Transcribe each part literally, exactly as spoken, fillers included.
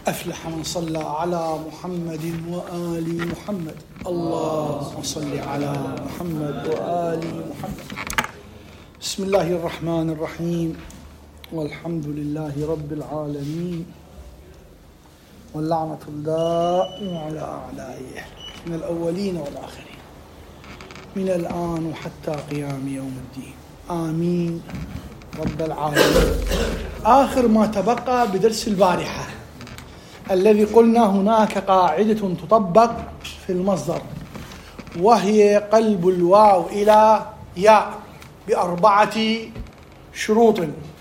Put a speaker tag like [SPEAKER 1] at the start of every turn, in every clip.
[SPEAKER 1] أفلح من صلى على محمد وآل محمد. اللهم صل على محمد وآل محمد. بسم الله الرحمن الرحيم، والحمد لله رب العالمين، واللعنة الدائمة على أعدائه من الأولين والآخرين، من الآن وحتى قيام يوم الدين، آمين رب العالمين. آخر ما تبقى بدرس البارحة الذي قلنا هناك قاعدة تطبق في المصدر، وهي قلب الواو إلى ياء بأربعة شروط: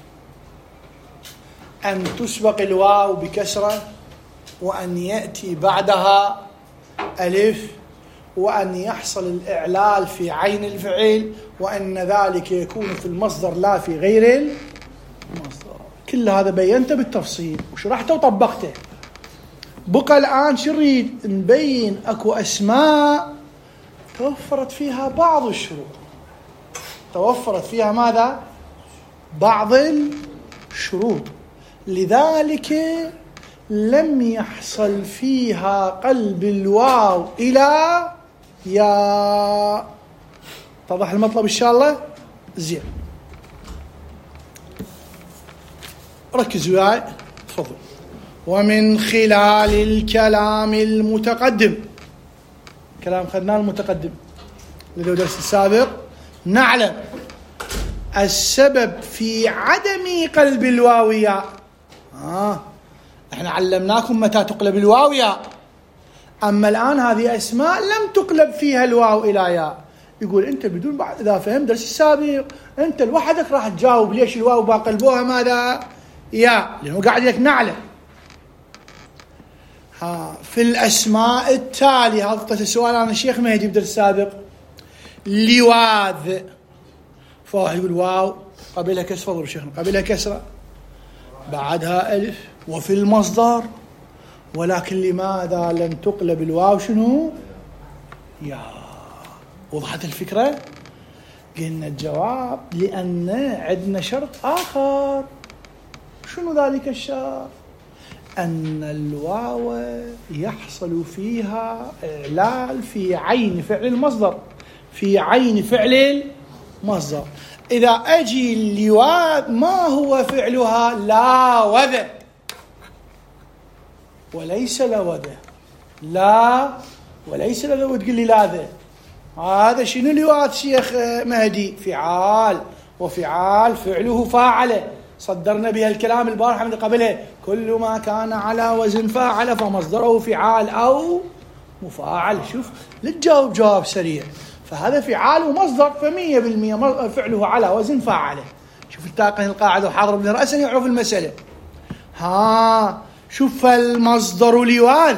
[SPEAKER 1] أن تسبق الواو بكسرة، وأن يأتي بعدها ألف، وأن يحصل الإعلال في عين الفعل، وأن ذلك يكون في المصدر لا في غير المصدر. كل هذا بينته بالتفصيل وشرحته وطبقته. بقى الآن شو نريد؟ نبين أكو أسماء توفرت فيها بعض الشروط، توفرت فيها ماذا؟ بعض الشروط، لذلك لم يحصل فيها قلب الواو إلى يا. اتضح المطلب إن شاء الله؟ زين، ركزوا وياي تفضل. ومن خلال الكلام المتقدم، كلام خدناه المتقدم اللي درس السابق، نعلم السبب في عدم قلب الواو ياء. آه احنا علمناكم متى تقلب الواو ياء، اما الان هذه اسماء لم تقلب فيها الواو الى ياء. يقول انت بدون بعد اذا فهمت درس السابق انت لوحدك راح تجاوب ليش الواو ما قلبوها ماذا؟ ياء، لانه قاعد لك نعلم. ها في الاسماء التاليه، هذا السؤال انا الشيخ مهدي بدرس السابق، لواذ، فواحد يقول واو قبلها كسره، فضل شيخنا قبلها كسره بعدها ألف وفي المصدر، ولكن لماذا لم تقلب الواو شنو؟ يا. وضحت الفكرة؟ قلنا الجواب لأن عندنا شرط آخر. شنو ذلك الشرط؟ أن الواو يحصل فيها إعلال في عين فعل المصدر، في عين فعل المصدر. إذا أجي اللواء ما هو فعلها؟ لا وذا، وليس لوذا، لا وليس لوذا، وتقول لي لا ذا. هذا شنو لواء شيخ مهدي؟ فعال، وفعال فعله فاعله، صدرنا بها الكلام البارحة من قبله، كل ما كان على وزن فاعل فمصدره فعال أو مفاعل. شوف للجواب جواب سريع، فهذا فعال ومصدر، فمية بالمية فعله على وزن فاعله. شوف التاقن القاعدة وحاضر ابن رأسا يعرف المسألة. ها شوف المصدر لوان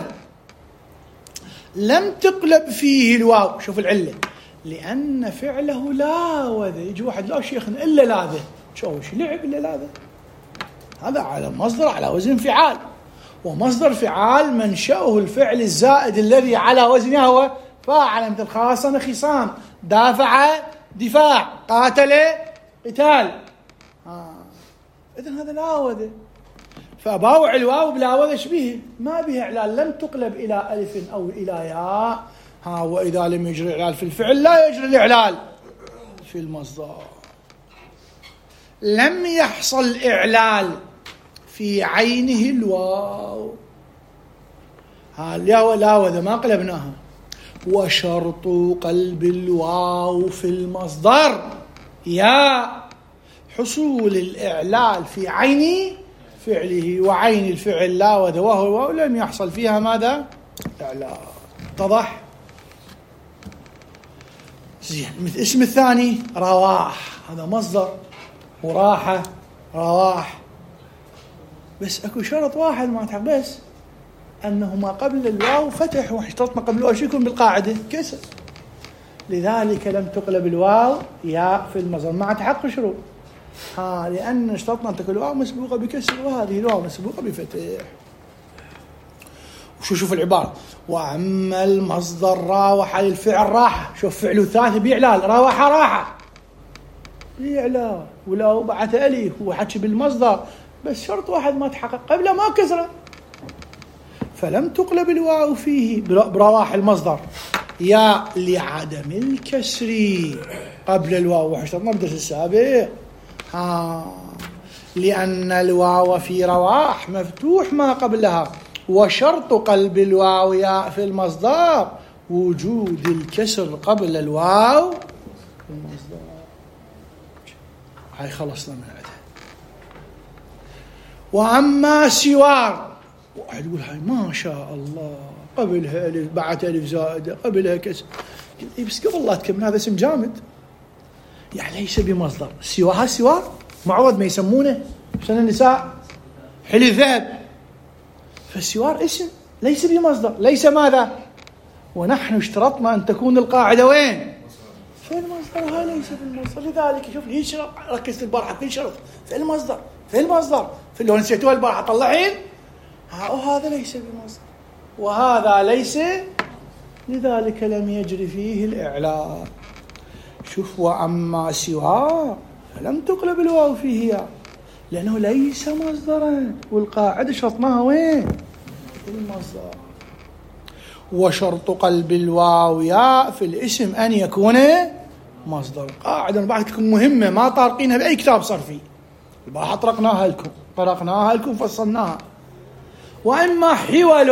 [SPEAKER 1] لم تقلب فيه الواو، شوف العلة، لأن فعله لا وذا. يجي واحد لا شيخنا إلا لا ذا، شو وش لعب إلا لا ذا؟ هذا على مصدر على وزن فعال، ومصدر فعال منشأه الفعل الزائد الذي على وزنه هو فاعل، مثل خاصم خصام، دافع دفاع، قاتل قتال. آه. إذن هذا لا وذا، فباوع الواو بلا وذا شبيه ما به إعلال، لم تقلب إلى ألف أو إلى ياء. ها وإذا لم يجري إعلال في الفعل لا يجري الإعلال في المصدر. لم يحصل إعلال في عينه الواو، ها لا وذا ما قلبناها. وشرط قلب الواو في المصدر يا حصول الإعلال في عين فعله، وعين الفعل لا وذا وهو الواو لم يحصل فيها ماذا؟ إعلال. اتضح؟ زين. مثل اسم الثاني رواح، هذا مصدر، وراحة رواح، بس اكو شرط واحد ما تحق، بس انه ما قبل الواو فتح، واشترطنا قبل الواو شو يكون بالقاعده؟ كسر، لذلك لم تقلب الواو ياء في المصدر مع تحقق شروط. ها لان اشترطنا ان تكون الواو مسبوقه بكسر، وهذه الواو مسبوقه بفتح. وشو شوف العباره، واما المصدر راوح للفعل راحه، شوف فعله ثالث بإعلال، راوح راحه بإعلال، ولو بعث ألف وحكي بالمصدر، بس شرط واحد ما تحقق قبله ما كسره. فلم تقلب الواو فيه برواح المصدر يا لعدم الكسر قبل الواو. وحشتنا بدرس السابق ها لأن الواو في رواح مفتوح ما قبلها، وشرط قلب الواو ياء في المصدر وجود الكسر قبل الواو في المصدر. هاي خلصنا من عندها. وأما سوار، واحد يقول هاي ما شاء الله قبلها ألف بعد ألف زائدة قبلها كسر، بس قبل لا تكمل هذا اسم جامد يعني ليس بمصدر. سوار سوار معوض ما يسمونه عشان النساء حلي الذهب، فالسوار اسم ليس بمصدر، ليس ماذا؟ ونحن اشترطنا أن تكون القاعدة وين؟ في المصدر، هاي ليس بالمصدر. لذلك شوف ليش ركزت البارحة في شرط في المصدر في المصدر في اللي نسيتوها البارحة طلعين وهذا ليس بمصدر وهذا ليس، لذلك لم يجري فيه الإعلام. شوف وأما سواه فلم تقلب الواو فيه لأنه ليس مصدرا، والقاعدة شرطناها وين؟ في المصدر. وشرط قلب الواو ياء في الاسم أن يكون مصدر. قاعدة بعد تكون مهمة ما طارقينها بأي كتاب صرفي، البارحة طرقناها لكم طرقناها لكم فصلناها. وإما حول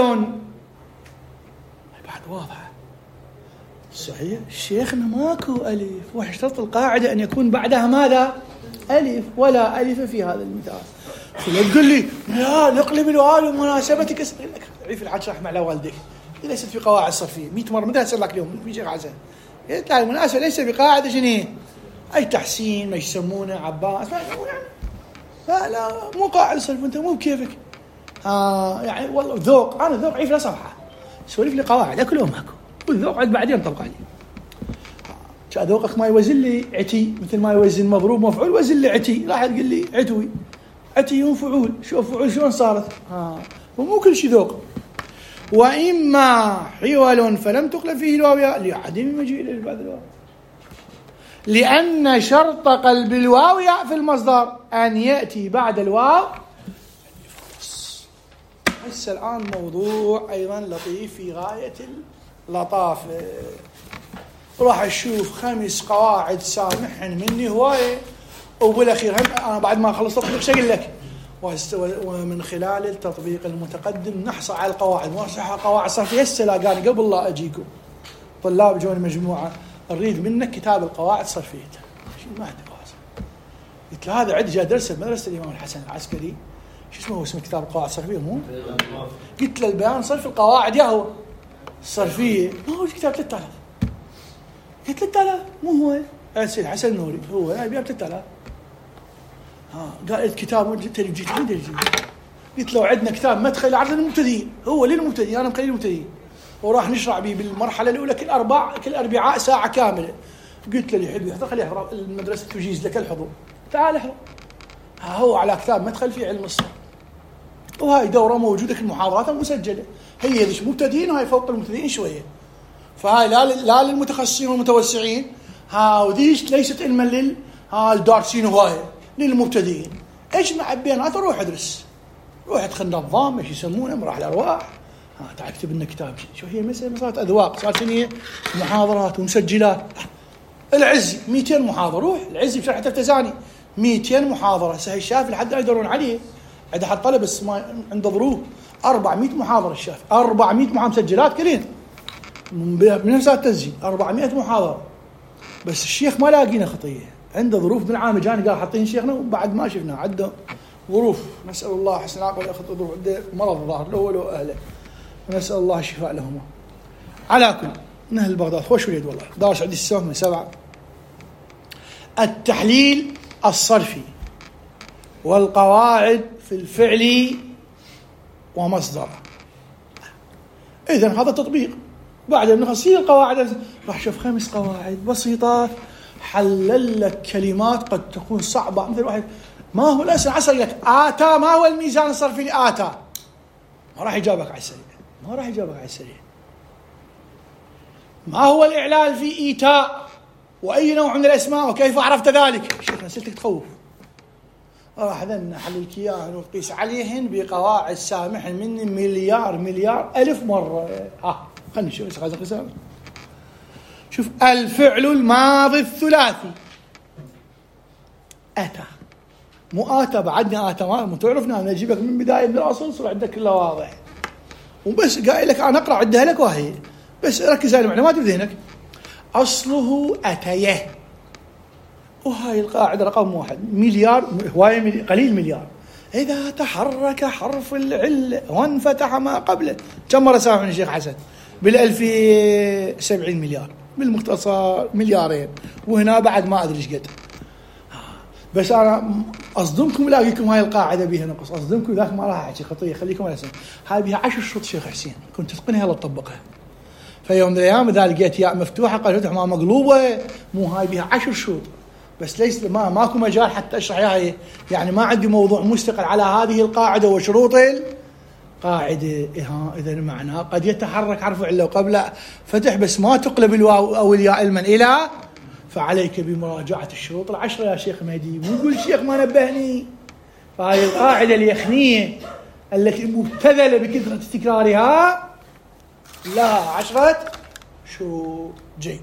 [SPEAKER 1] بعد واضحة صحيح شيخنا ماكو ألف، واشترط القاعدة أن يكون بعدها ماذا؟ ألف، ولا ألف في هذا المثال. فلا تقول لي لا نقلب الواو ومناسبتك اسأل لك عيف الحاج رحمة على والديك ليست في قواعد صرفية مئة مرة متى أسأل لك اليوم في شيخ حسن قلت لا المناسبة ليس بقاعدة شنو أي تحسين ما يسمونه عباس يعني لا لا مو قاعدة صرف أنت مو بكيفك آه يعني والله ذوق أنا ذوق عيف لا صفحة سولف لي قواعد أكلهم ماكو والذوق عد بعدين طبق عليه. ذوقك ما يوزن لي عتي مثل ما يوزن مضروب مفعول وزن لي عتي راح تقول لي عتوي عتي وفعول شوف فعول شلون صارت ها ومو كل شيء ذوق. وإما حول فلم تقلب فيه الواو ياء لعدم مجيء بعد الواو لأن شرط قلب الواو ياء في المصدر أن يأتي بعد الواو. هسه الآن موضوع أيضا لطيف في غاية اللطافة راح أشوف خمس قواعد سامحن مني هواية وبالأخير هم أنا بعد ما خلصت تطبيق شيء لك ومن خلال التطبيق المتقدم نحصل على القواعد ونحصل على قواعد صرفية. هسه لاقاني قبل لا أجيكم طلاب جوني مجموعة نريد منك كتاب القواعد الصرفية ما عنده واصل قلت له هذا عندي جاء درس بمدرسة الإمام الحسن العسكري شو اسمه هو اسمه كتاب القواعد الصرفية مو قلت له البيان صرف القواعد يا هو الصرفية ما هو كتاب ثلاثة آلاف قلت ثلاثة آلاف مو هو السيد حسن النوري هو أبيع ثلاثة آلاف ها قال الكتاب جبت لي جيت عندي قلت له عندنا كتاب مدخل عرض للمبتدئين هو للمبتدئين أنا مخلي المبتدئين وراح نشرع به بالمرحلة الأولى كل أربع كل أربعاء ساعة كاملة. قلت له اللي يحب يحضر خليه يحضر المدرسة تجيز لك الحضور تعال احضر ها هو على كتاب مدخل في علم الصرف وهاي دورة موجودة في المحاضرات المسجلة هي ليش مبتدئين وهاي فوق المبتدئين شوية فهاي لا لا للمتخصصين والمتوسعين ها وديش ليست علما لل ها الدارسين وهاي للمبتدئين اجمع بينات وروح ادرس روح ادخل نظام ايش يسمونه مراحل الارواح ها تعال اكتب لنا كتاب شو هي مسألة صارت اذواق صارت شنو محاضرات ومسجلات. العزي مئتين محاضرة روح العزي بشرح التزاني مئتين محاضرة سهل الشافعي لحد يقدرون عليه عند حد طلب بس ما عنده ظروف أربعمئة محاضرة الشافعي أربعمئة محاضرة مسجلات كلين من نفس التسجيل أربعمئة محاضرة بس الشيخ ما لاقينا خطية عنده ظروف من عام جاني قال حاطين شيخنا وبعد ما شفنا عنده ظروف نسأل الله حسن العاقبة ياخذ ظروف عنده مرض الظاهر له ولو أهله نسأل الله الشفاء لهما. على كل نهل بغداد خوش وليد والله دارس عندي السهم من سبعة. التحليل الصرفي والقواعد في الفعل ومصدره. إذن هذا تطبيق بعد أن نخصص القواعد راح شوف خمس قواعد بسيطات حلل لك كلمات قد تكون صعبة مثل واحد ما هو الأسئلة عسل لك آتا ما هو الميزان الصرفي لآتا ما راح يجابك على السريع ما راح يجابك على السريع. ما هو الإعلال في إيتاء وأي نوع من الأسماء وكيف عرفت ذلك شيخنا سلتك تخوف راح ذن حليك اياهن وقيس عليهن بقواعد سامحن مني مليار مليار ألف مرة. ها خلني نشوف هذا القسم. شوف الفعل الماضي الثلاثي أتى، مو آتى بعدني آتى ما مو تعرفنا أنا أجيبك من بداية من الأصل صار عندك كله واضح، وبس قايل لك أنا أقرأ عدها لك وهي بس ركز على المعلومات بذهنك. أصله أتيه، وهاي القاعدة رقم واحد مليار هواية قليل مليار. إذا تحرك حرف العلة وانفتح ما قبله كم مرة سامحني الشيخ حسن؟ بالألفي سبعين مليار، بالمختصر مليارين، وهنا بعد ما أدري إيش قد. بس أنا أصدمكم لاقيكم هاي القاعدة بيها نقص، أصدمكم ذاك ما راح أحكي خطية خليكم على سنة. هاي بيها عشر شروط شيخ حسين كنت تتقنها يلا تطبقها. فيوم من الأيام إذا لقيت ياء مفتوحة قال فتح ما مقلوبة، مو هاي بيها عشر شروط بس ليس ما ماكو مجال حتى أشرح هاي، يعني ما عندي موضوع مستقل على هذه القاعدة وشروط القاعدة. ها إذا معناه قد يتحرك حرف علة وقبل فتح بس ما تقلب الواو أو الياء علما إلى، فعليك بمراجعة الشروط العشرة يا شيخ مهدي. مو يقول الشيخ ما نبهني. فهذه القاعدة اليخنية التي مبتذلة بكثرة تكرارها لها عشرة شو جي.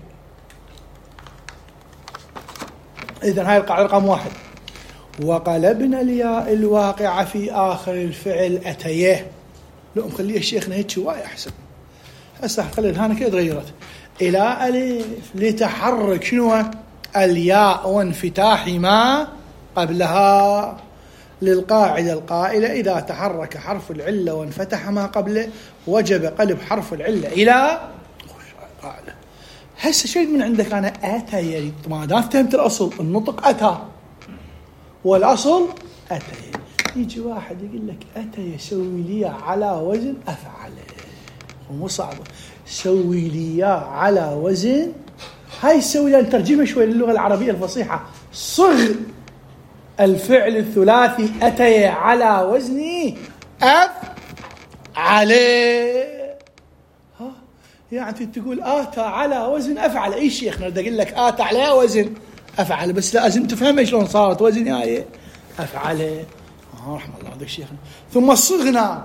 [SPEAKER 1] إذن هاي القاعدة رقم واحد. وقلبنا الياء الواقعة في آخر الفعل أتيه. لو مخليه الشيخنا هيك شوية أحسن. هسه خلي هنا كده تغيرت إلى ألف لتحرك شنو الياء وانفتاح ما قبلها للقاعدة القائلة إذا تحرك حرف العلة وانفتح ما قبله وجب قلب حرف العلة إلى قاعدة. هسه شيء من عندك أنا أتى يعني ما دام فهمت الأصل النطق أتى والأصل أتى. يجي واحد يقول لك أتى يسوي لي على وزن أفعل، ومو صعبة سوي لي على وزن هاي سوي لي ترجمة شوي للغة العربية الفصيحة. صغ الفعل الثلاثي أتى على وزني أفعل. ها يعني تقول آتى على وزن أفعل. أي شيخ نرد أقول لك آتى على وزن أفعل بس لازم تفهم شلون صارت وزن هاي أفعل. آه رحمة الله هذا الشيخ. ثم صغنا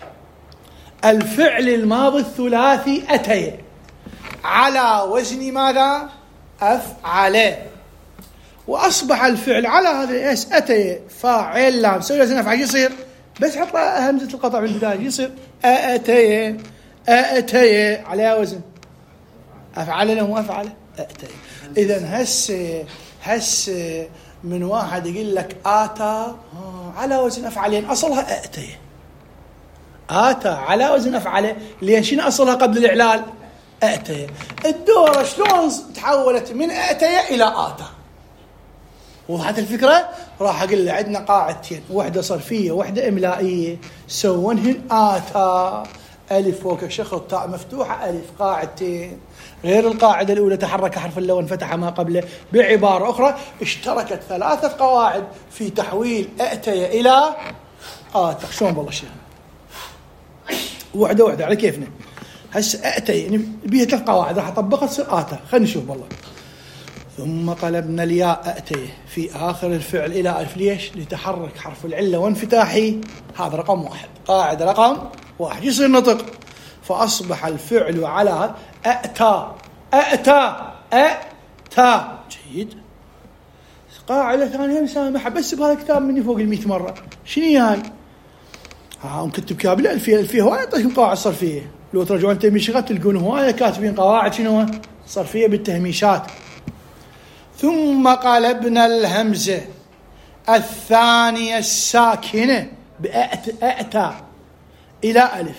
[SPEAKER 1] الفعل الماضي الثلاثي أتي على وزن ماذا؟ أفعل. وأصبح الفعل على هذا الأس أتي فاعل لام سوي وزن أفعل يصير بس حط همزة القطع بالبداية يصير أتي أتي على وزن أفعل له أفعل أتي. إذن هس هس من واحد يقول لك آتا على وزن أفعلين أصلها أتي. آتى على وزن أفعله لين شنو أصلها قبل الإعلال أتى. الدورة شلون تحولت من أتى إلى آتى؟ وضحت الفكرة؟ راح أقول له عندنا قاعدتين واحدة صرفية واحدة إملائية سوونهن آتى ألف فوق شخط تاء مفتوحة ألف. قاعدتين غير القاعدة الأولى تحرك حرف اللو وانفتح ما قبله. بعبارة أخرى اشتركت ثلاثة قواعد في تحويل أتى إلى آتى. شلون بالله شيء واحدة واحدة على كيفنا. هسه أتى يعني بيها ثلاث قواعد راح أطبقها تصير آتى. خلينا نشوف والله. ثم قلبنا الياء أتى في آخر الفعل إلى ألف. ليش؟ لتحرك حرف العلة وانفتاحي. هذا رقم واحد قاعدة رقم واحد يصير نطق. فأصبح الفعل على أتى أتى أتى. جيد. قاعدة ثانية مسامحة بس بهذا الكتاب مني فوق المئة مرة. شنو هاي؟ ها نكتب كتاب الألفية. الألفية هواية طيب قواعد صرفية. لو ترجعون تهميشات تلقون هواية كاتبين قواعد شنو صرفية بالتهميشات. ثم قلبنا الهمزة الثانية الساكنة بأت أتى إلى ألف.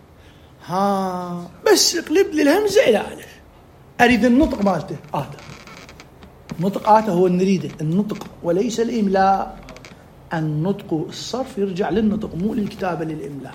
[SPEAKER 1] ها بس اقلب لي الهمزة إلى ألف. أريد النطق مالته آتى. نطق آتى هو نريده النطق وليس الإملاء. النطق الصرف يرجع للنطق مو للكتابة للإملاء.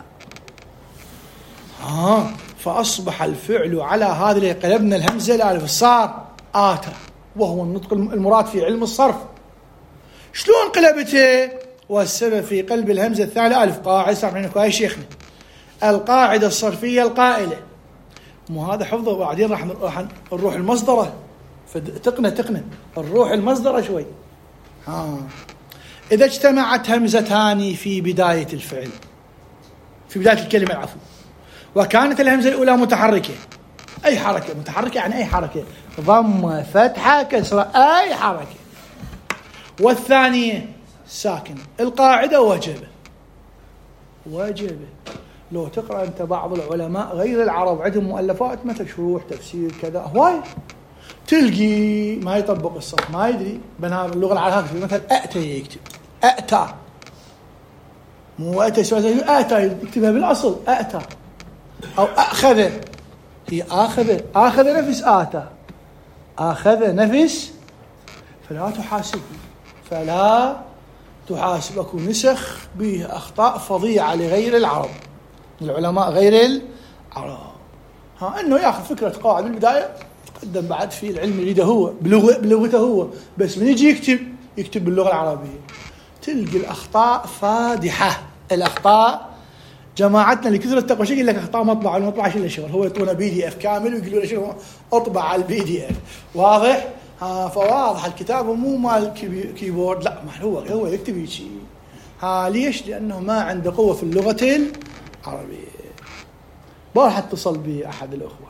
[SPEAKER 1] ها فأصبح الفعل على هذا قلبنا الهمزة إلى ألف صار آتى وهو النطق المراد في علم الصرف. شلون قلبته؟ والسبب في قلب الهمزة الثانية ألف. قاعدة سامحين كويس شيخنا القاعدة الصرفية القائلة مو هذا حفظه بعدين راح راح نروح المصدرة فتقنة تقنة نروح المصدرة شوي. ها إذا اجتمعت همزتان في بداية الفعل، في بداية الكلمة العفو، وكانت الهمزة الأولى متحركة، أي حركة متحركة يعني أي حركة، ضمة فتحة كسرة أي حركة، والثانية ساكن، القاعدة وجب وجب. لو تقرأ أنت بعض العلماء غير العرب عندهم مؤلفات مثل شروح تفسير كذا هواي، تلقي ما يطبق الصف ما يدري بنها اللغة العربية، مثلا أأتى يكتب أأتى، مو أأتى سوى أأتى يكتبها بالأصل أأتى، أو أخذ، هي آخذ، آخذ نفس آتى، آخذ نفس، فلا تحاسب فلا تحاسب. أكو نسخ به أخطاء فظيعة لغير العرب، العلماء غير العرب، ها إنه يأخذ فكرة قواعد بالبداية تقدم بعد في العلم يريده هو بلغة بلغته هو، بس من يجي يكتب يكتب باللغة العربية تلقي الأخطاء فادحة. الأخطاء جماعتنا اللي كثرت تقوى شيء يقول لك أخطاء مطبع، المطبع شيء الشغل هو يعطونا بي دي اف كامل ويقولوا لنا شنو اطبع على البي دي اف، واضح؟ ها فواضح الكتاب مو مال كيبورد، لا ما هو هو يكتب شيء. ها ليش؟ لأنه ما عنده قوة في اللغة العربية. بارح اتصل بي أحد الأخوة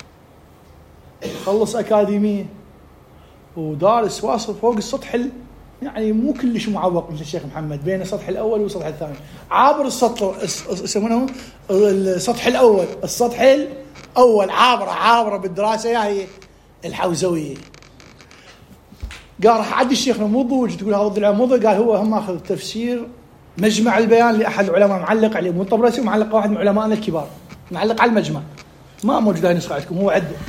[SPEAKER 1] خلص أكاديمية ودارس واصل فوق السطح ال... يعني مو كلش معوق مثل الشيخ محمد، بين السطح الأول والسطح الثاني، عابر السطح يسمونه السطح الأول، السطح الأول عابرة عابرة بالدراسة هي الحوزوية. قال راح أعدي الشيخ موضوع، تقول هذا العلم موضوع، قال هو هم أخذ تفسير مجمع البيان لأحد العلماء معلق عليه، مو الطبرسي، ومعلق واحد من علمائنا الكبار معلق على المجمع، ما موجود هاي نسخة عندكم، هو عده.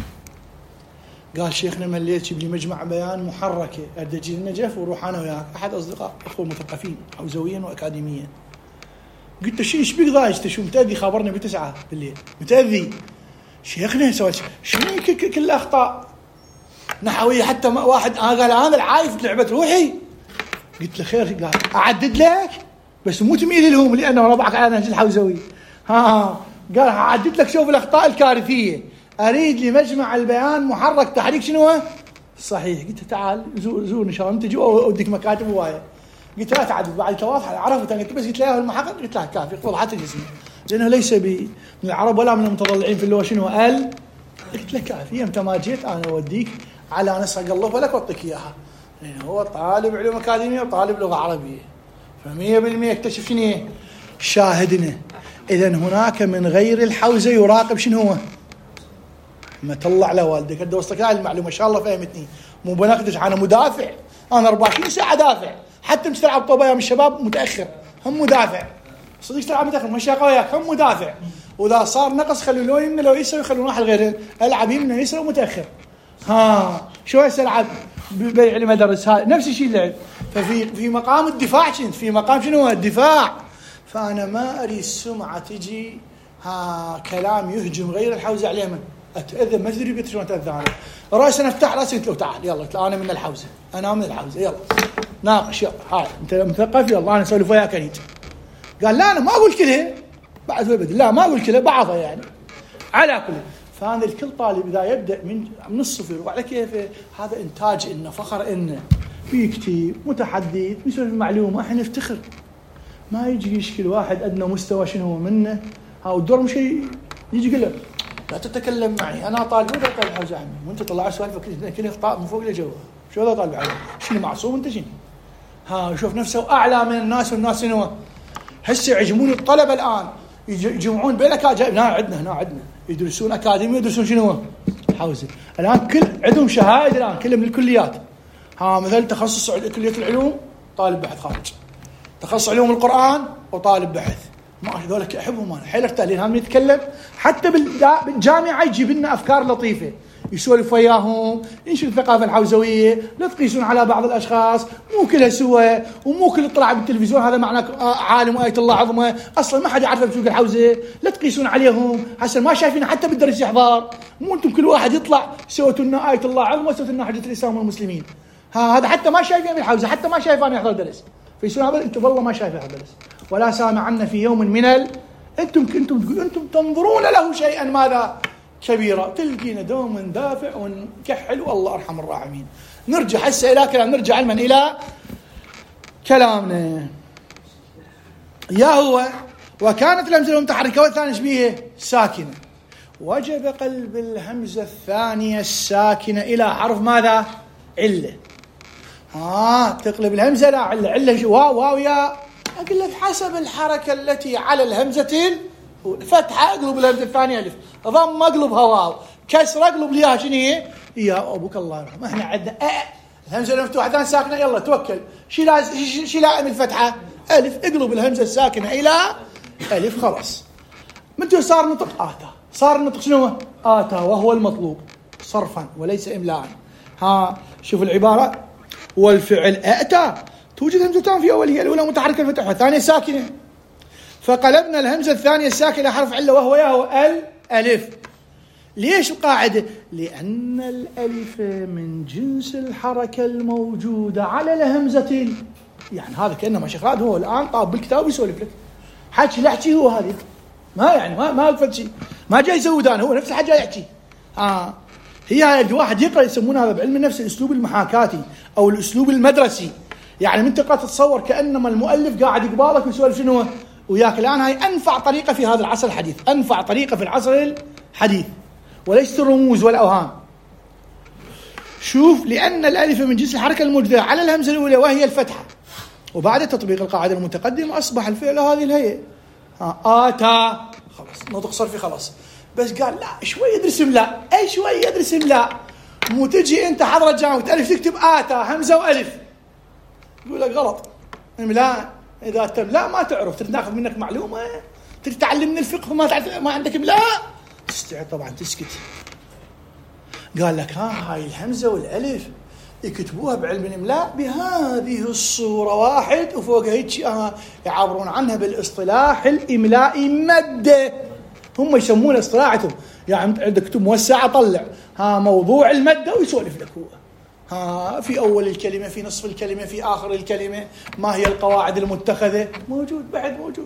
[SPEAKER 1] قال شيخنا مليت جيب لي مجمع بيان محركة أدجي النجف وروح أنا وياك، أحد أصدقاء أخوة مثقفين حوزويا وأكاديميا. قلت له شو إيش بيك ضايج شو متأذي؟ خابرني بتسعة بالليل متأذي. شيخنا سوالف شنو كل الأخطاء نحوية حتى واحد آه قال هذا العايف لعبة روحي. قلت له خير، قال أعدد لك بس مو تميل لهم لأنه ربعك على نهج الحوزوي. ها قال أعدد لك شوف الأخطاء الكارثية، أريد لي مجمع البيان محرك تحريك شنو صحيح. قلت تعال زور زور إن شاء الله أنت جو أوديك مكاتب هواية. قلت لا تعدد بعد واضح عرفت قلت بس قلت له المحقق، قلت له كافي اقبض حتى جسمي لأنه ليس من العرب ولا من المتضلعين في اللغة شنو قال. قلت له كافي أنت ما جيت أنا أوديك على نسخة الله ولك وأعطيك إياها، لأنه هو طالب علوم أكاديمية وطالب لغة عربية، فمية بالمية اكتشف شنو شاهدنا. إذا هناك من غير الحوزة يراقب شنو هو، ما طلع لوالدك هذا وصلك هاي المعلومة إن شاء الله فهمتني. مو بناقدش أنا مدافع، أنا أربعة وعشرين ساعة دافع، حتى مش تلعب طوبة يا الشباب متأخر هم مدافع، صديق تلعب متأخر مش وياك هم مدافع، وإذا صار نقص خلوا لو يمنا لو يسوي يخلون واحد غيره العب يمنا يسوي متأخر. ها شو هسه العب بيع المدرس هاي نفس الشيء اللعب. ففي في مقام الدفاع كنت في مقام شنو الدفاع. فأنا ما أريد السمعة تجي ها كلام يهجم غير الحوزة عليه من أتأذى ما تدري بيت شلون أتأذى أنا رأسي أفتح رأسي قلت له تعال يلا أنا من الحوزة أنا من الحوزة يلا ناقش يلا هاي أنت مثقف يلا أنا أسولف وياك أريد. قال لا أنا ما أقول كله بعد ويبدل لا ما أقول كله بعضها يعني على كله. فهذا الكل طالب إذا يبدأ من من الصفر وعلى كيف هذا إنتاج إنه فخر إنه بيكتب متحدث بيسولف معلومة إحنا نفتخر. ما يجي يشكل واحد أدنى مستوى شنو هو منه ها والدور مش يجي يقول له لا تتكلم معي أنا طالب ولا طالب حوزة عمي وأنت طلع سوالفك كل إخطاء من فوق لجوا شو هذا طالب عمي شنو معصوم أنت شنو ها يشوف نفسه أعلى من الناس والناس شنو هسه يعجبون الطلبة الآن يجمعون بين أكاديمية هنا عندنا هنا عندنا يدرسون أكاديمية يدرسون شنو حوزة الآن كل عندهم شهادة الآن كلهم من الكليات ها مثلا تخصص كلية العلوم طالب بحث خارج تخصص علوم القرآن وطالب بحث ما هذولك أحبهم أنا حيل التعليل هم يتكلم حتى بالجامعة يجيب لنا أفكار لطيفة يسولف وياهم ينشر الثقافة الحوزوية لا تقيسون على بعض الأشخاص مو كلها سوى ومو كل طلع بالتلفزيون هذا معناه عالم وآية الله عظمة أصلا ما حد يعرف بسوق الحوزة لا تقيسون عليهم حسن ما شايفين حتى بالدرس يحضر مو أنتم كل واحد يطلع سوتوا لنا آية الله عظمة سوتوا لنا حجة الإسلام والمسلمين ها هذا حتى ما شايفين بالحوزة حتى ما شايفان يحضر درس فيسون هذا أنتم والله ما شايف يحضر درس ولا سامعنا في يوم من ال أنتم أنتم تقول أنتم تنظرون له شيئا ماذا كبيرة تلقينا دوما دافع ونكحل والله أرحم الراحمين. نرجع هسه إلى كلام نرجع علما إلى كلامنا يا هو وكانت الهمزة المتحركة والثانية شبيهة ساكنة، وجب قلب الهمزة الثانية الساكنة إلى حرف ماذا؟ علة. ها تقلب الهمزة إلى علة، علة واو واو يا، أقول لك حسب الحركة التي على الهمزة فتحة أقلب الهمزة الثانية ألف، ضم أقلبها واو، كسر أقلب ليها شنو هي؟ يا أبوك الله يرحمه. احنا عندنا أه الهمزة المفتوحة ثانية ساكنة، يلا توكل شيل شيل من الفتحة ألف، اقلب الهمزة الساكنة إلى ألف، خلاص. متى صار نطق آتا؟ صار النطق شنو هو؟ آتا، وهو المطلوب صرفا وليس إملاء. ها شوف العبارة، والفعل أتى توجد همزتان في أولها، الأولى متحركة الفتحة والثانية ساكنة، فقلبنا الهمزة الثانية الساكنة حرف علة وهو يا هو الألف. ليش القاعدة؟ لأن الألف من جنس الحركة الموجودة على الهمزة. يعني هذا كأنما شيخ راد هو الآن طاب بالكتاب يسولف لك حكي لحكي، هو هذه ما يعني ما ما أقفل شيء، ما جاي يسوي دان، هو نفس الحاجة يحكي. آه هي الواحد يقرأ يسمونه هذا بعلم النفس الأسلوب المحاكاتي أو الأسلوب المدرسي. يعني من تقرأ تتصور كأنما المؤلف قاعد يقبالك ويسولف شنو وياك. الآن هاي أنفع طريقة في هذا العصر الحديث، أنفع طريقة في العصر الحديث، وليست الرموز والأوهام. شوف، لأن الألف من جنس الحركة الموجودة على الهمزة الأولى وهي الفتحة، وبعد تطبيق القاعدة المتقدمة أصبح الفعل هذه الهيئة. آتا خلاص نطق صرفي خلاص. بس قال لا شوي يدرس إملاء، أي شوي يدرس إملاء، مو تجي أنت حضرة جامعة ألف تكتب آتا همزة وألف، يقول لك غلط إملاء. إذا تم لا ما تعرف، تريد ناخذ منك معلومة، تريد تعلمني الفقه وما ما عندك إملاء، تستطيع طبعا تسكت. قال لك ها هاي الهمزة والألف يكتبوها بعلم الإملاء بهذه الصورة، واحد وفوقها هيك آه يعبرون عنها بالاصطلاح الإملائي مادة، هم يسمون اصطلاحهم. يعني عندك كتب موسعة طلع ها موضوع المادة ويسولف لك هو ها في أول الكلمة، في نصف الكلمة، في آخر الكلمة، ما هي القواعد المتخذة، موجود بعد موجود.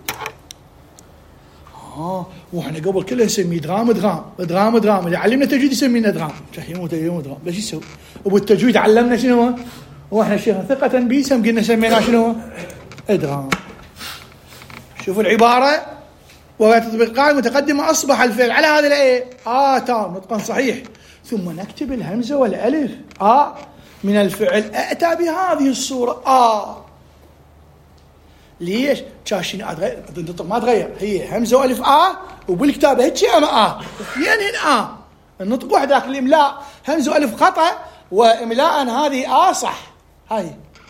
[SPEAKER 1] آه وإحنا قبل كله نسميه إدغام إدغام إدغام إدغام، اللي علمنا تجويد يسمينا إدغام، تفهموا تفهموا إدغام. ليش يسوي؟ أبو التجويد علمنا شنو؟ وإحنا شيخ ثقة بيسم قلنا سمينا شنو؟ إدغام. شوفوا العبارة، وتطبيق القاعدة المتقدمة أصبح الفعل على هذا الإيه؟ آتا نطقا صحيح، ثم نكتب الهمزة والألف آ من الفعل أتى بهذه الصورة آ. ليش؟ كاشين أتغير النطق ما تغير، هي همزة وألف آ، وبالكتابة هيك أما آ يعني آ النطق واحد، لكن الإملاء همزة وألف خطأ وإملاء هذه آ صح. هاي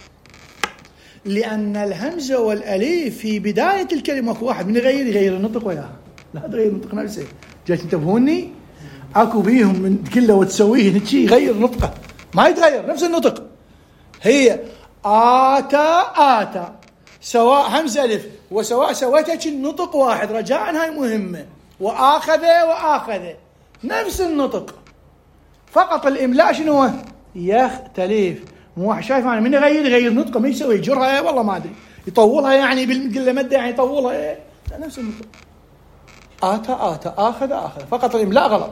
[SPEAKER 1] لأن الهمزة والألف في بداية الكلمة أكو واحد من يغير يغير النطق وياها، لا تغير النطق نفسه. جاي تنتبهوني؟ أكو بيهم من كله وتسويه هيك يغير نطقه، ما يتغير نفس النطق. هي آتا آتا سواء همزة ألف وسواء سويتك النطق واحد، رجاء هاي مهمة. وآخذ وآخذ نفس النطق، فقط الإملاء شنو يختلف. مو واحد شايف أنا من يغير يغير نطقه، ما يسوي يجرها والله ما أدري يطولها يعني بالقلة مدة يعني يطولها إيه، نفس النطق. آتا آتا آخذ آخذ، فقط الإملاء غلط.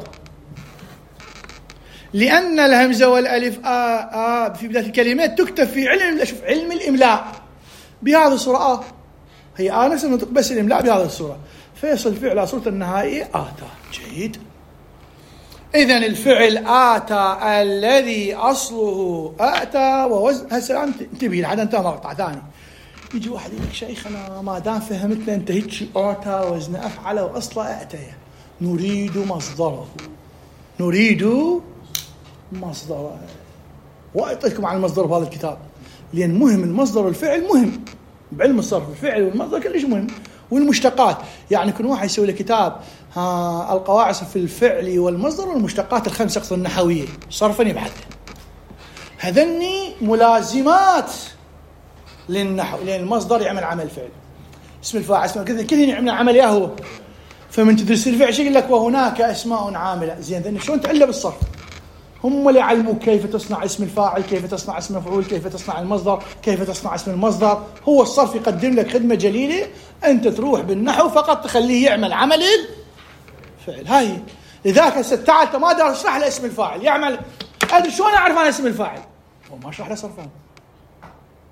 [SPEAKER 1] لأن الهمزة والألف آ آ في بداية الكلمات تكتب في علم شوف علم الإملاء بهذه الصورة آ، هي آ نفس النطق بس الإملاء بهذه الصورة، فيصل الفعل على صورة النهائية آتا. جيد. إذن الفعل آتا الذي أصله آتا ووزن. هسه أنت انتبه لحد أنت مقطع ثاني، يجي واحد يقول لك شيخنا ما دام فهمتنا أنت هيك آتا وزن أفعل وأصله آتا، نريد مصدره، نريد مصدره. وأعطيكم عن المصدر في هذا الكتاب، لأن مهم المصدر والفعل، مهم بعلم الصرف الفعل والمصدر كلش مهم، والمشتقات. يعني كل واحد يسوي له كتاب ها القواعد في الفعل والمصدر والمشتقات الخمسة أقصى النحوية صرفا يبحث. هذني ملازمات للنحو، لأن المصدر يعمل عمل فعل، اسم الفاعل اسم كذا كذا يعمل عمل يا هو. فمن تدرس الفعل شيء يقول لك وهناك أسماء عاملة. زين ذني شلون تعلم بالصرف؟ هم اللي يعلموك كيف تصنع اسم الفاعل، كيف تصنع اسم المفعول، كيف تصنع المصدر، كيف تصنع اسم المصدر. هو الصرف يقدم لك خدمة جليلة، أنت تروح بالنحو فقط تخليه يعمل عمل الفعل. هاي لذاك تعال ما دار اشرح له اسم الفاعل يعمل، أدري شلون أعرف أنا اسم الفاعل؟ هو ما اشرح له صرفان.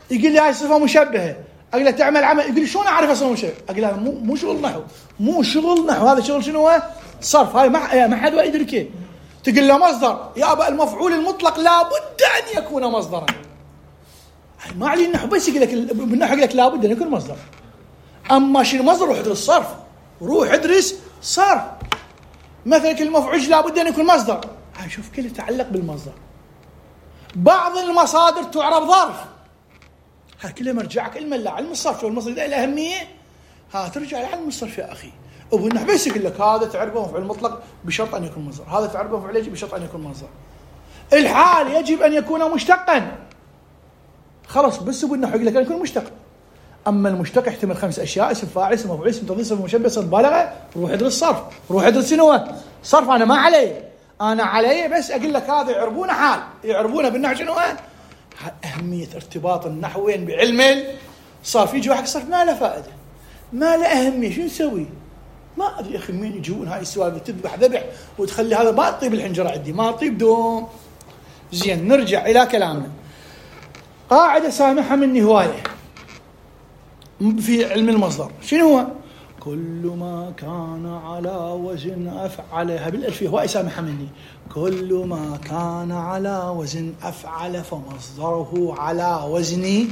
[SPEAKER 1] يقول لي هاي صفة مشبهة، أقول له تعمل عمل، يقول لي شلون أعرف أصلا مشبه؟ أقول له مو مو شغل نحو، مو شغل نحو، هذا شغل شنو هو؟ صرف. هاي ما ما حد يدركه. تقول له مصدر، يابا المفعول المطلق لابد أن يكون مصدرا. ما عليه النحو، بس يقول لك بالنحو يقول لك لابد أن يكون مصدر. أما شنو مصدر؟ روح ادرس صرف، روح ادرس صرف. مثلا المفعول لابد أن يكون مصدر، هاي شوف كله يتعلق بالمصدر. بعض المصادر تعرب ظرف، ها كله مرجعك علم الله، علم الصرف. شو المصدر له الأهمية؟ ها ترجع لعلم الصرف يا أخي. وبالنحو بس يقول لك هذا تعربه مفعول مطلق بشرط أن يكون مصدر، هذا تعربه مفعول يجب بشرط أن يكون مصدر. الحال يجب أن يكون مشتقا، خلاص بس بالنحو يقول لك أن يكون مشتق. أما المشتق يحتمل خمس أشياء: اسم فاعل، اسم مفعول، اسم تفضيل، اسم مشبه، اسم مبالغة. روح ادرس صرف، روح ادرس شنو صرف. أنا ما علي، أنا علي بس أقول لك هذا يعربونه حال، يعربونه بالنحو شنو. أهمية ارتباط النحوين بعلم الصرف. يجي واحد صرف ما له فائدة، ما له أهمية، شو نسوي؟ ما أدري يا أخي مين يجون هاي السوالف تذبح ذبح وتخلي هذا ما تطيب الحنجرة عندي، ما تطيب دوم. زين نرجع إلى كلامنا. قاعدة سامحة مني هواية في علم المصدر، شنو هو؟ كل ما كان على وزن أفعلها بالألفية هواية سامحة مني. كل ما كان على وزن أفعل فمصدره على وزني.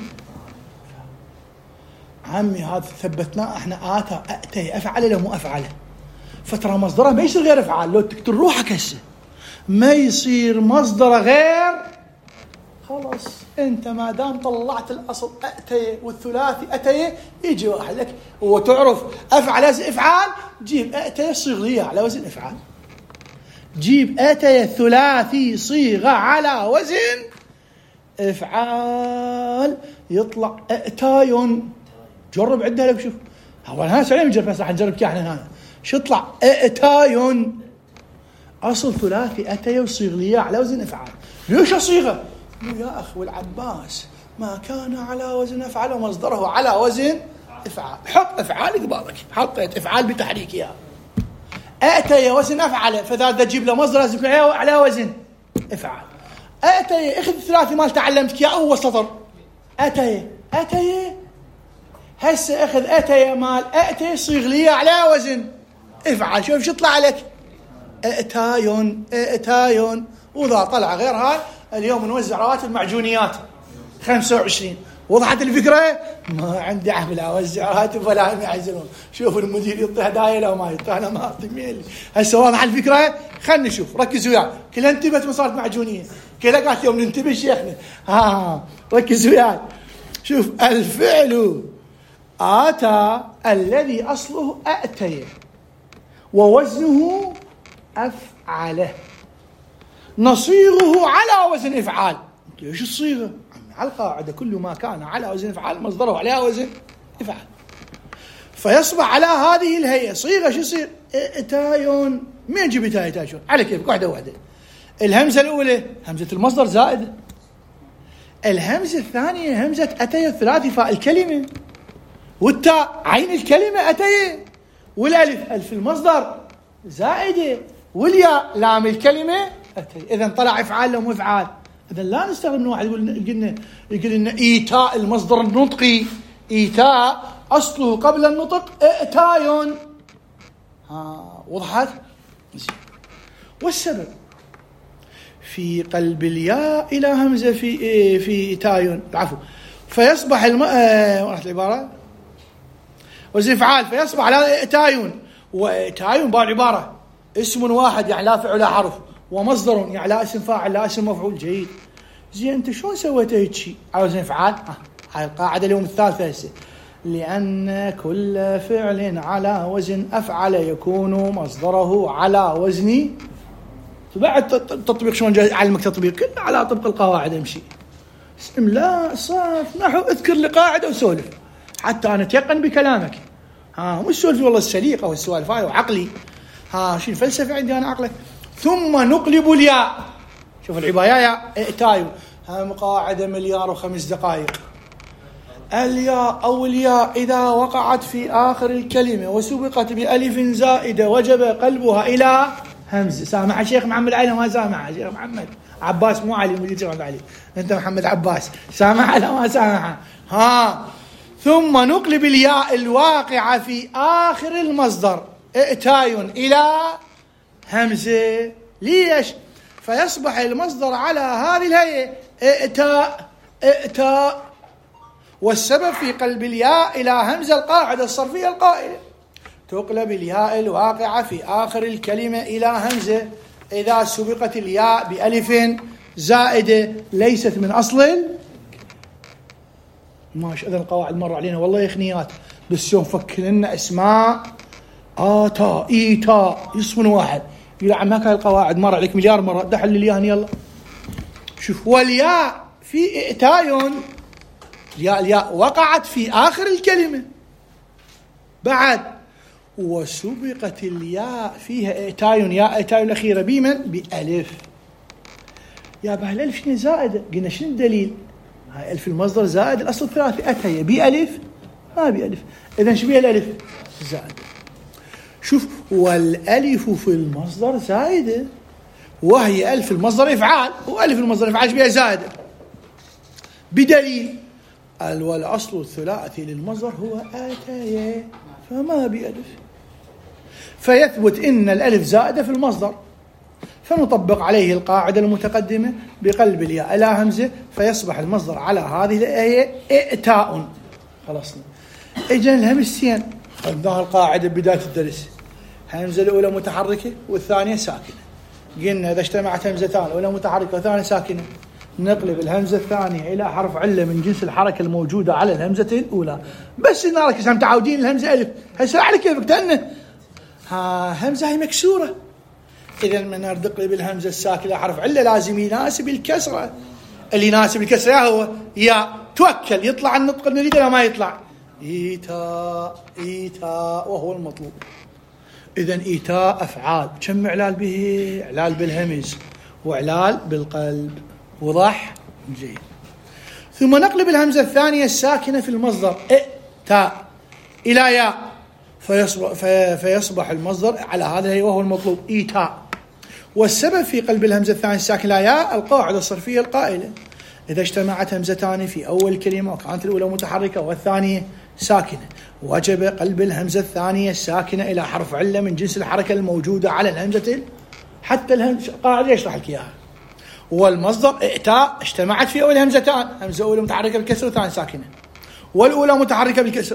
[SPEAKER 1] عمي هذا ثبتناه احنا. آتا أأتي أفعل له مو أفعل، فترى مصدره ما يصير غير أفعال. لو تكتر روحك هسه ما يصير مصدره غير، خلاص انت ما دام طلعت الاصل أأتي والثلاثي أتي، يجي واحد لك وتعرف أفعل افعال، جيب أأتي صيغه على وزن افعال، جيب أتي الثلاثي صيغه على وزن افعال، يطلع أأتايون. جرب عندها لك شوف. هو انا سليم نجرب، بس راح نجرب كاحنا هنا شو يطلع. أأتايون اصل ثلاثي أتي وصيغ لي على وزن افعال. ليش صيغه؟ يا أخي والعباس ما كان على وزن أفعل ومصدره على وزن إفعال. حط إفعال قبالك، حطيت إفعال بتحريك إياه. أتي وزن أفعل، فإذا تجيب له مصدر لازم يكون على وزن إفعال. أتي اخذ الثلاثي مال تعلمتك يا أول سطر. أتي أتي هسه اخذ أتي مال أتي صيغ لي على وزن إفعال. شوف شو يطلع لك. أتايون أتايون. وإذا طلع غير هاي اليوم نوزع رواتب معجونيات خمسة وعشرين. وضحت الفكرة؟ ما عندي عمل أوزع رواتب ولا هم يعزلون. شوفوا المدير يعطي هدايا لو ما يعطي، أنا ما أعطي ميل. هسه واضح الفكرة؟ خلنا نشوف، ركزوا وياي. كلها انتبهت ما صارت معجونية، كلها قالت يوم ننتبه شيخنا. ها ركزوا وياي. شوف الفعل آتى الذي أصله أأتي ووزنه أفعله، نصيغه على وزن إفعال. ليش الصيغة؟ على القاعدة كل ما كان على وزن إفعال مصدره على وزن إفعال، فيصبح على هذه الهيئة صيغة. شو يصير؟ إتايون. مين يجيب إتاي إتايون؟ على كيف واحدة واحدة. الهمزة الأولى همزة المصدر زائد، الهمزة الثانية همزة أتي الثلاثي فاء الكلمة، والتاء عين الكلمة أتي، والألف ألف المصدر زائدة، والياء لام الكلمة أتي. إذا طلع إفعال لو مو إفعال. إذا لا نستغرب من واحد يقول لنا يقول لنا إيتاء المصدر النطقي، إيتاء أصله قبل النطق إئتايون. ها وضحت؟ والسبب في قلب الياء إلى همزة في إيه في تايون، عفوا، فيصبح الم آه العبارة وزن إفعال، فيصبح على تايون. وتايون بالعبارة اسم واحد يعني لا فعل لا حرف، ومصدر يعني لا اسم فاعل لا اسم مفعول. جيد. زين انت شلون سويت هيك شيء على وزن افعال؟ آه. هاي القاعده اليوم الثالثه هسه. لان كل فعل على وزن افعل يكون مصدره على وزن. بعد تطبيق شلون جاي اعلمك تطبيق كله على طبق القواعد. امشي املاء صرف نحو، اذكر لي قاعده وسولف حتى انا اتيقن بكلامك. ها مش سولف والله السليقه والسوالف هاي وعقلي. ها شو الفلسفه عندي انا عقلك. ثم نقلب الياء. شوف العباية ائتايو، هم قاعدة مليار وخمس دقائق. الياء أو الياء إذا وقعت في آخر الكلمة وسبقت بألف زائدة وجب قلبها إلى همزة. سامع شيخ محمد علي؟ ما سامع شيخ محمد عباس، مو علي مدير شيخ محمد علي، أنت محمد عباس. سامع ولا ما سامع؟ ها. ثم نقلب الياء الواقعة في آخر المصدر ائتاي إلى همزة. ليش؟ فيصبح المصدر على هذه الهيئة ائتاء ائتاء، والسبب في قلب الياء إلى همزة القاعدة الصرفية القائلة: تقلب الياء الواقعة في آخر الكلمة إلى همزة إذا سبقت الياء بألف زائدة ليست من أصل. ماش إذا القواعد مر علينا والله يخنيات، بس يوم فك لنا اسماء آتا إيتا يصفن واحد يقول عم هكا القواعد مر عليك مليار مرة، دحل الياء يلا شوف. والياء في ائتاي، الياء الياء وقعت في آخر الكلمة بعد، وسبقت الياء فيها ائتاي، ياء ائتاي الأخيرة بمن؟ بألف. يا بهالألف شنو زائدة؟ قلنا شنو الدليل؟ هاي ألف المصدر زائد الأصل الثلاثي، أتى بألف ما بألف، إذن شو بها الألف؟ زائدة. شوف، والألف في المصدر زائدة، وهي ألف المصدر إفعال، وألف المصدر إفعال بها زائدة، بدليل والأصل الثلاثي للمصدر هو أتى فما بألف، فيثبت إن الألف زائدة في المصدر، فنطبق عليه القاعدة المتقدمة بقلب الياء إلى همزة، فيصبح المصدر على هذه الآية ائتاء. خلصنا. إجا الهمزتين خذناها القاعدة بداية الدرس، همزة الأولى متحركة والثانية ساكنة. قلنا إذا اجتمعت همزتان الأولى متحركة والثانية ساكنة نقلب الهمزة الثانية إلى حرف علة من جنس الحركة الموجودة على الهمزة الأولى. بس نركز، هم تعودين الهمزة ألف، هسه على كيفك تأنه ها همزة هي مكسورة، إذا من نقلب الهمزة الساكنة حرف علة لازم يناسب الكسرة، اللي يناسب الكسرة هو يا توكل يطلع النطق المريد ولا ما يطلع؟ إيتاء إيتاء وهو المطلوب. إذن إيتاء أفعال، كم إعلال به؟ إعلال بالهمز وإعلال بالقلب. وضح؟ جيد. ثم نقلب الهمزة الثانية الساكنة في المصدر ائتاء إلى ياء، فيصبح, فيصبح المصدر على هذا وهو المطلوب إيتاء. والسبب في قلب الهمزة الثانية الساكنة إلى ياء القاعدة الصرفية القائلة: إذا اجتمعت همزتان في أول كلمة وكانت الأولى متحركة والثانية ساكنة وجب قلب الهمزة الثانية الساكنة إلى حرف علة من جنس الحركة الموجودة على الهمزة. حتى القاعدة يشرح لك إياها. والمصدر ائتاء اجتمعت في أول همزتان، همزة أولى متحركة بالكسر والثانية ساكنة، والأولى متحركة بالكسر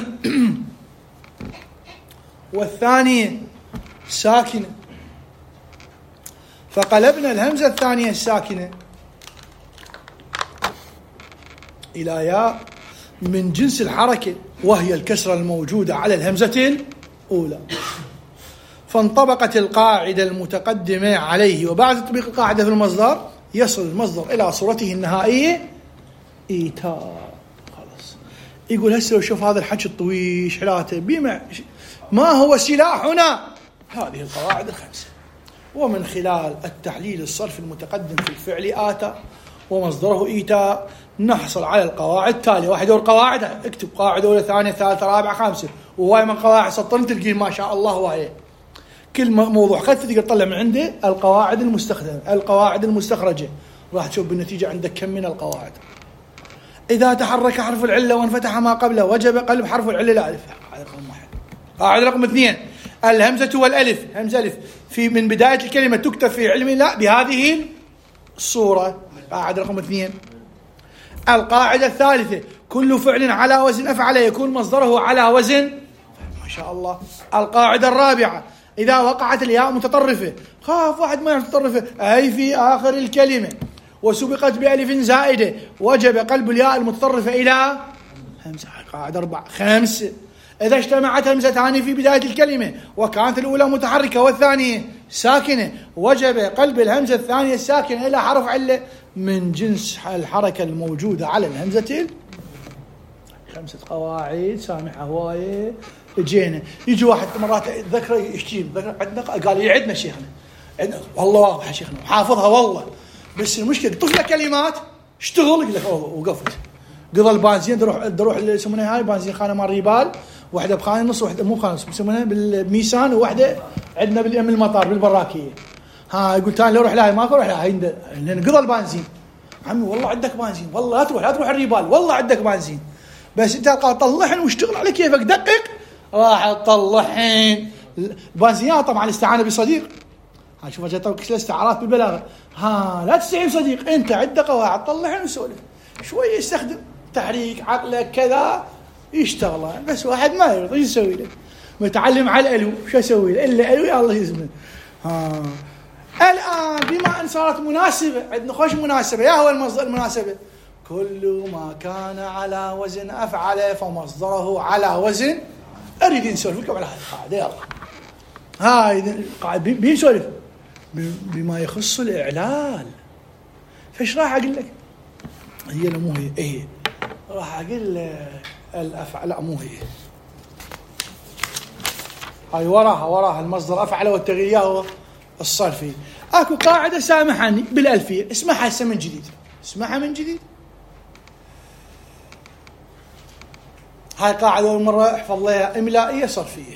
[SPEAKER 1] والثانية ساكنة، فقلبنا الهمزة الثانية الساكنة إلى ياء من جنس الحركة وهي الكسرة الموجودة على الهمزة الأولى، فانطبقت القاعدة المتقدمة عليه. وبعد تطبيق القاعدة في المصدر يصل المصدر إلى صورته النهائية إيتاء. خلاص. يقول هسه لو شوف هذا الحكي الطويل حلاته بما ما هو سلاحنا؟ هذه القواعد الخمسة. ومن خلال التحليل الصرفي المتقدم في الفعل آتى ومصدره إيتاء نحصل على القواعد التالية. واحد دور قواعد، اكتب قاعدة أولى ثانية ثالثة رابعة خامسة، وهاي من قواعد سطرن تلقين ما شاء الله. وهي كل موضوع خذت تقدر تطلع من عنده القواعد المستخدمة القواعد المستخرجة، راح تشوف بالنتيجة عندك كم من القواعد. إذا تحرك حرف العلة وانفتح ما قبله وجب قلب حرف العلة الألف. قاعدة رقم واحد. قاعدة رقم اثنين: الهمزة والألف، همزة ألف في من بداية الكلمة تكتب في علم الله بهذه الصورة. قاعدة رقم اثنين. القاعدة الثالثة: كل فعل على وزن أفعل يكون مصدره على وزن ما شاء الله. القاعدة الرابعة: إذا وقعت الياء متطرفة، خاف واحد ما متطرفة أي في آخر الكلمة وسبقت بألف زائدة وجب قلب الياء المتطرفة إلى همزة. قاعدة أربعة. خمسة: إذا اجتمعت همزتان في بداية الكلمة وكانت الأولى متحركة والثانية ساكنة وجب قلب الهمزة الثانية الساكنة إلى حرف علة من جنس الحركة الموجودة على الهمزة. خمسة قواعد سامحة هواية. جينا يجي واحد مرات ذكر يشتي ذكر عندنا قال يعدنا شيخنا عندنا والله واضح شيخنا حافظها والله، بس المشكلة طفلة كلمات اشتغل يقول لك وقفت قضى البنزين، تروح تروح اللي يسمونها هاي بنزين خانة مال ريبال واحده بخان ونص واحده مو خان ونص يسمونها بالميسان وواحده عندنا باليم المطار بالبراكيه. ها يقول ثاني لو روح لها ماكو روح لها هاي لان قضى البنزين. عمي والله عندك بنزين، والله لا تروح لا تروح الريبال، والله عندك بنزين، بس انت قال طلحن واشتغل على كيفك دقق راح تطلحين بنزينات. طبعا استعانه بصديق. ها شوف جت كل استعارات بالبلاغه. ها لا تستعين بصديق، انت عندك قواعد طلحن وسولف شويه، يستخدم تحريك عقلك كذا يشتغل. بس واحد ما يرضى ايش يسوي له؟ متعلم على الالو شو اسوي له؟ الا الو يا الله يسمه. ها الان بما ان صارت مناسبه عندنا خوش مناسبه، يا هو المصدر المناسبه كل ما كان على وزن افعل فمصدره على وزن. اريد نسولف لكم على هذه القاعده. يلا هاي القاعده بيسولف بما يخص الاعلال. فايش راح اقول لك؟ هي لا مو هي ايه راح اقول لك الافعل لا مو هي هاي وراها وراها المصدر افعل والتغيير الصرفي. اكو قاعده سامحني بالالفيه اسمعها هسه من جديد، اسمعها من جديد. هاي قاعده اول مره احفظ لها املائيه صرفيه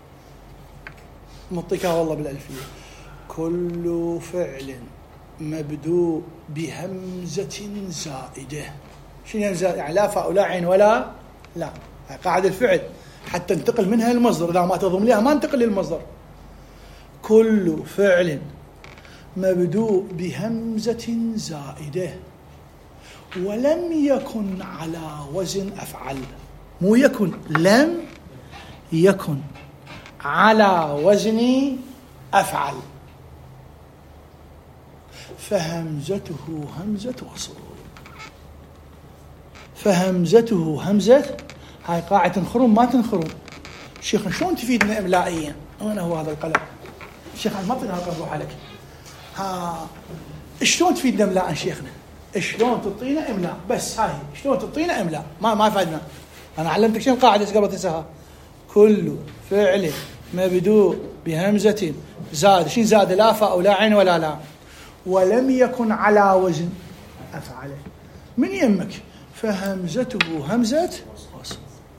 [SPEAKER 1] مطيكها والله بالالفيه. كل فعل مبدوء بهمزه زائده. شنو همزه؟ يعني لا فاء ولا عين ولا لا. هاي قاعده الفعل حتى انتقل منها المصدر، اذا ما تضم لها ما انتقل للمصدر. كل فعل مبدوء بهمزة زائدة ولم يكن على وزن أفعل. مو يكن، لم يكن على وزن أفعل فهمزته همزة وصل. فهمزته همزة. هاي قاعدة تنخرم ما تنخرم. شيخنا شلون تفيدنا إملائيا؟ أنا هو هذا القلم شيخنا ما فينا هذا نروح عليك. ها شلون تفيدنا إملاء شيخنا؟ شلون تعطينا إملاء؟ بس هاي شلون تعطينا إملاء؟ ما ما فادنا. أنا علمتك شنو القاعدة قبل تنساها. كل فعل مبدوء بهمزة زاد. شين زاد؟ لا فاء ولا عين ولا لا ولم يكن على وزن أفعله. من يمك فهمزته همزة وصل.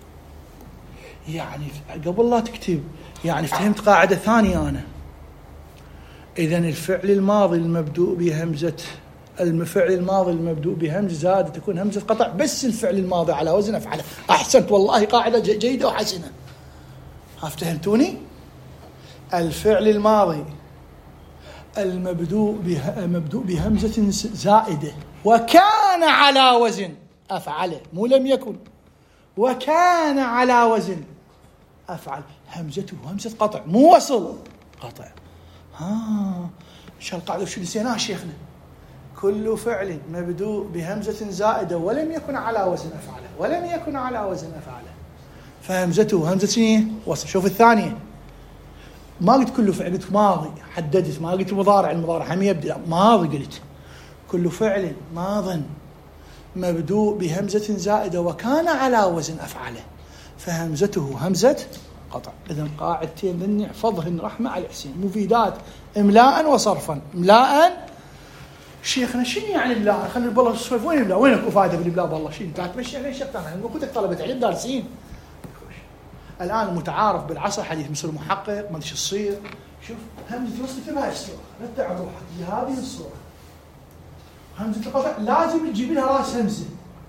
[SPEAKER 1] يعني قبل لا تكتب يعني فهمت قاعدة ثانية أنا. إذن الفعل الماضي المبدوء بهمزة الفعل الماضي المبدوء بهمزة زاد تكون همزة قطع بس الفعل الماضي على وزن أفعله. أحسنت والله قاعدة جيدة وحسنة. فهمتوني؟ الفعل الماضي المبدوء به مبدوء بهمزة زائدة وكان على وزن أفعله. مو لم يكن، وكان على وزن أفعل. همزته همزة قطع مو وصل قطع. ها شو القاعدة شو نسيناها شيخنا؟ كل فعل مبدوء بهمزة زائدة ولم يكن على وزن أفعله ولم يكن على وزن أفعله فهمزته همزة شنو؟ وصل. شوف الثانية ما قلت كل فعل، قلت ماضي حددت، ما قلت مضارع. المضارع هم يبدأ ماضي. قلت كل فعل ماض مبدوء بهمزة زائدة وكان على وزن أفعله فهمزته همزة قطع. إذن قاعدتين ذني احفظهن رحمة على الحسين مفيدات إملاء وصرفا. إملاء شيخنا شنو يعني إملاء؟ خلينا بالله نسولف وين إملاء؟ وينك أفادة بالإملاء بالله؟ شنو أنت تمشي عليه شقتنا؟ نقول كنت طلبة علم دارسين. الآن متعارف بالعصر الحديث مثل المحقق ما أدري شو تصير. شوف همزة وصل كتبها هاي الصورة لا تعب روحك هذه الصورة. همزة القطع لازم تجيب لها راس همزة.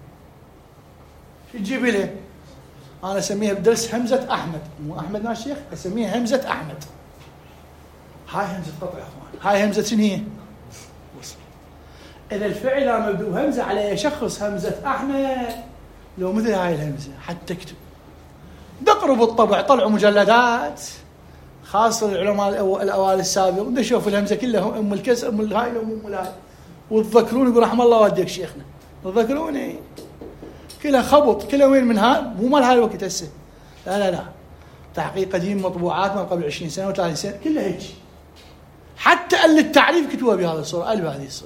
[SPEAKER 1] شو تجيب لها؟ أنا أسميها بدرس همزة أحمد. مو أحمد ناس شيخ أسميها همزة أحمد. هاي همزة قطع يا أخوان. هاي همزة شنو هي؟ وصل. إذا الفعل مبدوء همزة على يشخص همزة أحمد لو مثل هاي الهمزة حتى تكتب. دقروا بالطبع طلعوا مجلدات خاصة العلماء الأوائل السابق وده شوفوا الهمزة كلها أم الكسر أم الهاي أم الهاي وتذكروني يقول رحم الله والديك شيخنا تذكروني كلها خبط كلها وين من هاي مو مال هاي الوقت هسه. لا لا لا تحقيق قديم مطبوعات من قبل عشرين سنة وثلاثين سنة كلها هيك. حتى ال التعريف كتبوها بهذه الصورة قال بهذه الصورة.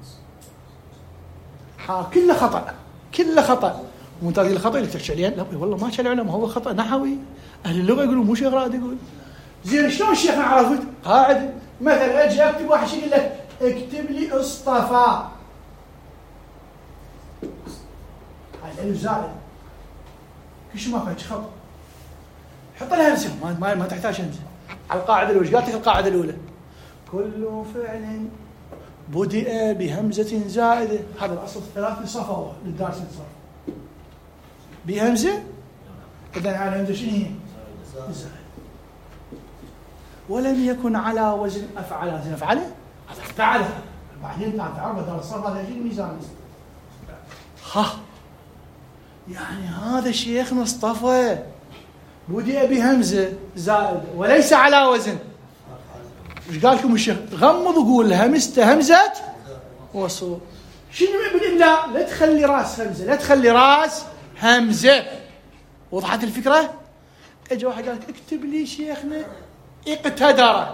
[SPEAKER 1] ها كله خطأ كله خطأ. ومنتظر الخطأ اللي تحكي عليه لا والله ما شاء العلماء هو خطأ نحوي. أهل اللغة يقولون مو شيخ راد يقول زين شلون الشيخ عرفت؟ قاعد مثلا أجي أكتب واحد يقول لك اكتب لي اصطفى هاي الألف زائد كل شيء ما فيها خط حط لها همزة، ما, ما, ما تحتاج همزة. على القاعدة الأولى، قالت لك القاعدة الأولى كل فعل بدأ بهمزة زائدة، هذا الأصل الثلاثي صفوة للدارس الصرف بهمزة، إذن هذه الهمزة شنو هي؟ زائدة. ولم يكن على وزن أفعل، وزن أفعله هذا افتعله، بعدين تعرف دار الصرف هذا شيء ميزان. ها يعني هذا شيخنا اصطفى بدأ بهمزة زائدة وليس على وزن. ايش قال لكم الشيخ؟ غمض وقول همزت همزة وصول. شنو بالإملاء؟ لا تخلي راس همزة، لا تخلي راس همزة. وضحت الفكرة؟ اجى واحد قال اكتب لي شيخنا اقتدر.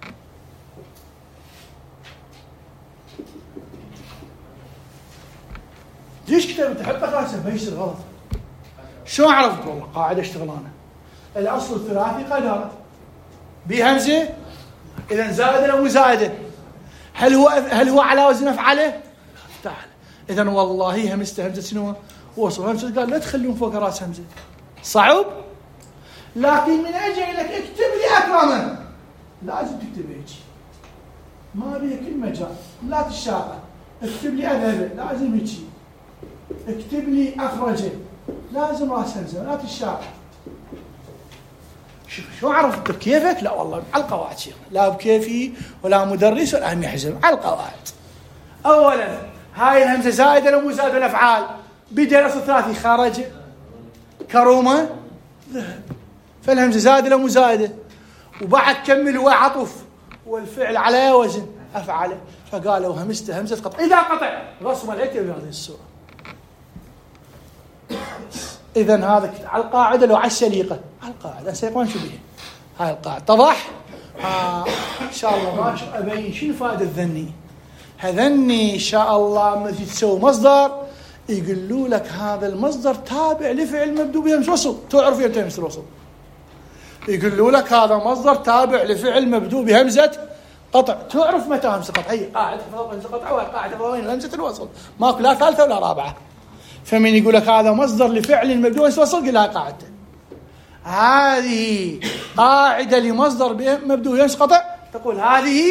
[SPEAKER 1] ليش كتبت حط راسه فيصير غلط؟ شو عرفت؟ والله قاعدة اشتغل انا. الاصل الثلاثي قدرت بهمزة، اذا زائدة او زائدة؟ هل هو هل هو على وزن افعله؟ تعال. اذا والله همزة همزة شنو؟ وصل همزة. قال لا تخلون فوق راس همزة، صعب. لكن من اجي لك اكتب لي اكرما، لازم تكتب هيك، ما بيه كل مجال، لا تشاقه. اكتب لي اذهب، لازم هيك. اكتب لي اخرجه، لازم راس همزه، لا تشاقه. شو شو عرفت بكيفك؟ لا والله على القواعد شيخ، لا بكيفي ولا مدرس ولا هم يحزم، على القواعد. اولا هاي الهمزه زائده لو مو زائده الافعال، بدأ الاصل الثلاثي خرج كرومه ذهب، فالهمزه زائده لو مو زائده. وبعد كمل هو عطف والفعل على وزن افعله، فقالوا همزت همزه قطع. اذا قطع رسم العتب بهذه الصوره. اذا هذا على القاعده لو على السليقه، على القاعده سيقوان شو بيه هاي القاعده. اتضح؟ آه ان شاء الله باكر ابين شنو فائده الذني. هذني ان شاء الله لما تسوي مصدر يقولوا لك هذا المصدر تابع لفعل مبدوء بهمزه وصل، تعرف امتى همزه الوصل. يقولوا لك هذا مصدر تابع لفعل مبدوء بهمزه قطع، تعرف متى همزه قطع. هي قاعده همزه قطع وقاعده فوقين همزه الوصل، ماكو لا ثالثه ولا رابعه. فمن يقول لك هذا مصدر لفعل مبدوء بهمزه وصل، قل لها قاعدته. هذه قاعده لمصدر مبدوء بهمزه قطع، تقول هذه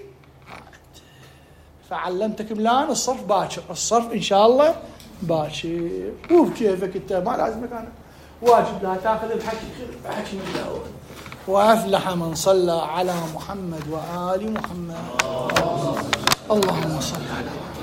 [SPEAKER 1] فعلمتكم الان الصرف باكر، الصرف ان شاء الله باكر. وبكيفك انت، ما لازمك انا واجب لا تاخذ الحكي، حكي من الاول. وافلح من صلى على محمد وآل محمد. اللهم صل على محمد.